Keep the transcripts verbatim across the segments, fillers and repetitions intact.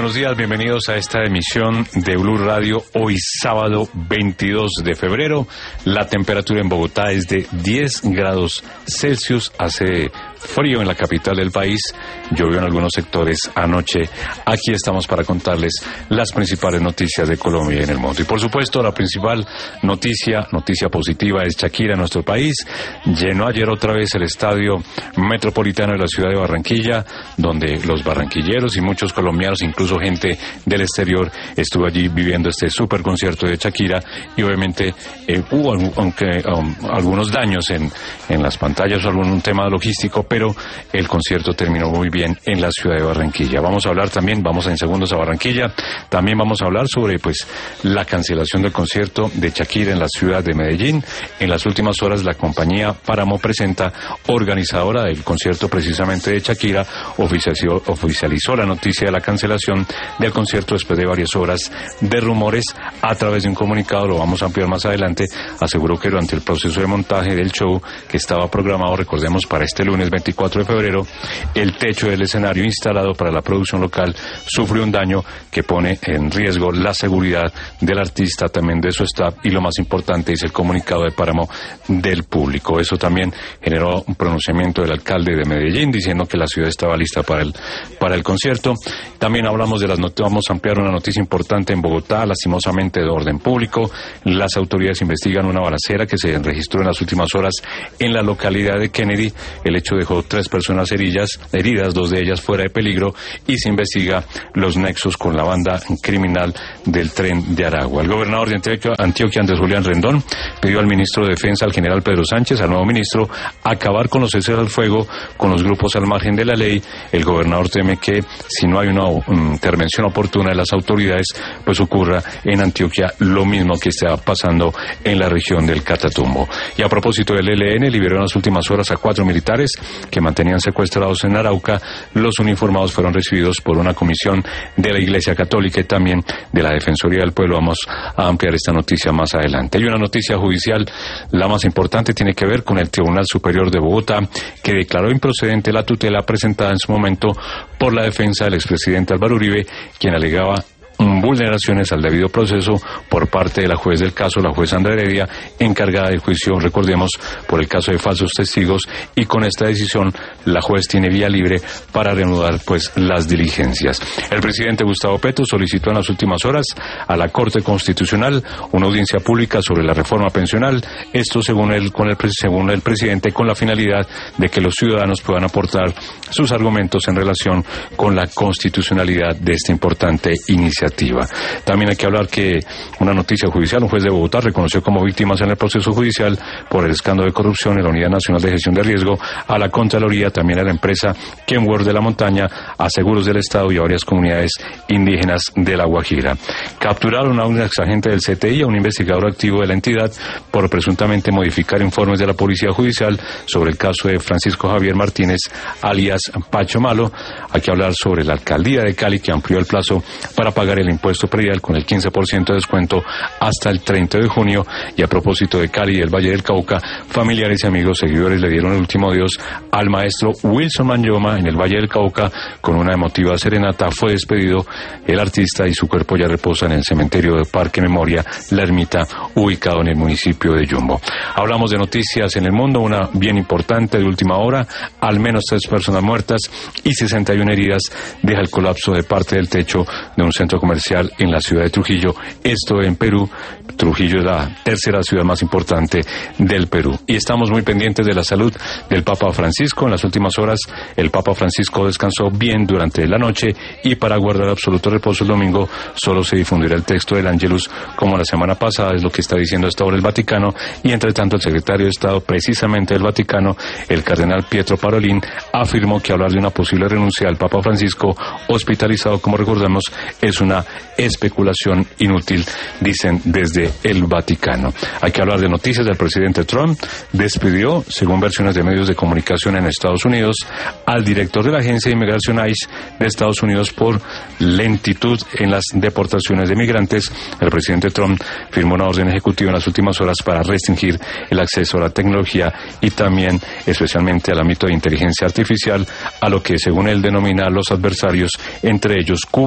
Buenos días, bienvenidos a esta emisión de Blue Radio. Hoy sábado veintidós de febrero, la temperatura en Bogotá es de diez grados Celsius, hace frío en la capital del país, llovió en algunos sectores anoche. Aquí estamos para contarles las principales noticias de Colombia y en el mundo. Y por supuesto, la principal noticia, noticia positiva, es Shakira en nuestro país. Llenó ayer otra vez el estadio metropolitano de la ciudad de Barranquilla, donde los barranquilleros y muchos colombianos, incluso gente del exterior, estuvo allí viviendo este super concierto de Shakira. Y obviamente eh, hubo aunque, um, algunos daños en, en las pantallas o algún tema logístico, pero el concierto terminó muy bien en la ciudad de Barranquilla. Vamos a hablar también, vamos en segundos a Barranquilla, también vamos a hablar sobre pues la cancelación del concierto de Shakira en la ciudad de Medellín. En las últimas horas la compañía Páramo Presenta, organizadora del concierto precisamente de Shakira, oficializó, oficializó la noticia de la cancelación del concierto después de varias horas de rumores. A través de un comunicado, lo vamos a ampliar más adelante, aseguró que durante el proceso de montaje del show que estaba programado, recordemos, para este lunes veinticuatro de febrero, el techo del escenario instalado para la producción local sufrió un daño que pone en riesgo la seguridad del artista, también de su staff, y lo más importante es el comunicado de Páramo del público. Eso también generó un pronunciamiento del alcalde de Medellín diciendo que la ciudad estaba lista para el para el concierto. También hablamos de las noticias, vamos a ampliar una noticia importante en Bogotá, lastimosamente de orden público. Las autoridades investigan una balacera que se registró en las últimas horas en la localidad de Kennedy. El hecho dejó tres personas heridas, heridas, dos de ellas fuera de peligro, y se investiga los nexos con la banda criminal del Tren de Aragua. El gobernador de Antioquia, Antioquia Andrés Julián Rendón, pidió al ministro de Defensa, al general Pedro Sánchez, al nuevo ministro, acabar con los ceses al fuego con los grupos al margen de la ley. El gobernador teme que si no hay una um, intervención oportuna de las autoridades, pues ocurra en Antioquia lo mismo que está pasando en la región del Catatumbo. Y a propósito del E L N, liberó en las últimas horas a cuatro militares que mantenían secuestrados en Arauca. Los uniformados fueron recibidos por una comisión de la Iglesia Católica y también de la Defensoría del Pueblo. Vamos a ampliar esta noticia más adelante. Hay una noticia judicial, la más importante, tiene que ver con el Tribunal Superior de Bogotá, que declaró improcedente la tutela presentada en su momento por la defensa del expresidente Álvaro Uribe, quien alegaba vulneraciones al debido proceso por parte de la juez del caso, la juez Sandra Heredia, encargada del juicio, recordemos, por el caso de falsos testigos, y con esta decisión la juez tiene vía libre para reanudar pues las diligencias. El presidente Gustavo Petro solicitó en las últimas horas a la Corte Constitucional una audiencia pública sobre la reforma pensional, esto según el, con el, según el presidente, con la finalidad de que los ciudadanos puedan aportar sus argumentos en relación con la constitucionalidad de esta importante iniciativa. También hay que hablar que una noticia judicial, un juez de Bogotá reconoció como víctimas en el proceso judicial por el escándalo de corrupción en la Unidad Nacional de Gestión de Riesgo a la Contraloría, también a la empresa Kenworth de la Montaña, a Seguros del Estado y a varias comunidades indígenas de La Guajira. Capturaron a un exagente del C T I, a un investigador activo de la entidad, por presuntamente modificar informes de la Policía Judicial sobre el caso de Francisco Javier Martínez, alias Pacho Malo. Hay que hablar sobre la Alcaldía de Cali, que amplió el plazo para pagar el impuesto predial con el quince por ciento de descuento hasta el treinta de junio. Y a propósito de Cali y el Valle del Cauca, familiares y amigos seguidores le dieron el último adiós al maestro Wilson Manyoma en el Valle del Cauca. Con una emotiva serenata fue despedido el artista y su cuerpo ya reposa en el cementerio de Parque Memoria, La Ermita, ubicado en el municipio de Yumbo. Hablamos de noticias en el mundo, una bien importante de última hora: al menos tres personas muertas y sesenta y una heridas deja el colapso de parte del techo de un centro comercial en la ciudad de Trujillo, esto en Perú. Trujillo es la tercera ciudad más importante del Perú. Y estamos muy pendientes de la salud del Papa Francisco. En las últimas horas el Papa Francisco descansó bien durante la noche, y para guardar absoluto reposo el domingo solo se difundirá el texto del Ángelus como la semana pasada, es lo que está diciendo hasta ahora el Vaticano. Y entre tanto el secretario de Estado precisamente del Vaticano, el cardenal Pietro Parolin, afirmó que hablar de una posible renuncia al Papa Francisco hospitalizado, como recordamos, es una especulación inútil, dicen desde el Vaticano. Hay que hablar de noticias del presidente Trump. Despidió, según versiones de medios de comunicación en Estados Unidos, al director de la Agencia de Inmigración ICE de Estados Unidos por lentitud en las deportaciones de migrantes. El presidente Trump firmó una orden ejecutiva en las últimas horas para restringir el acceso a la tecnología y también, especialmente al ámbito de inteligencia artificial, a lo que según él denomina los adversarios, entre ellos Cuba,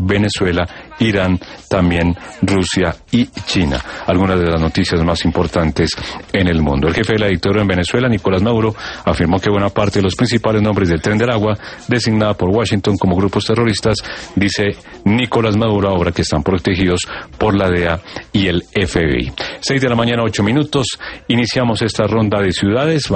Venezuela, Irán, también Rusia y China. Algunas de las noticias más importantes en el mundo. El jefe de la dictadura en Venezuela, Nicolás Maduro, afirmó que buena parte de los principales nombres del Tren del Agua, designada por Washington como grupos terroristas, dice Nicolás Maduro, ahora que están protegidos por la D E A y el F B I. Seis de la mañana, ocho minutos. Iniciamos esta ronda de ciudades.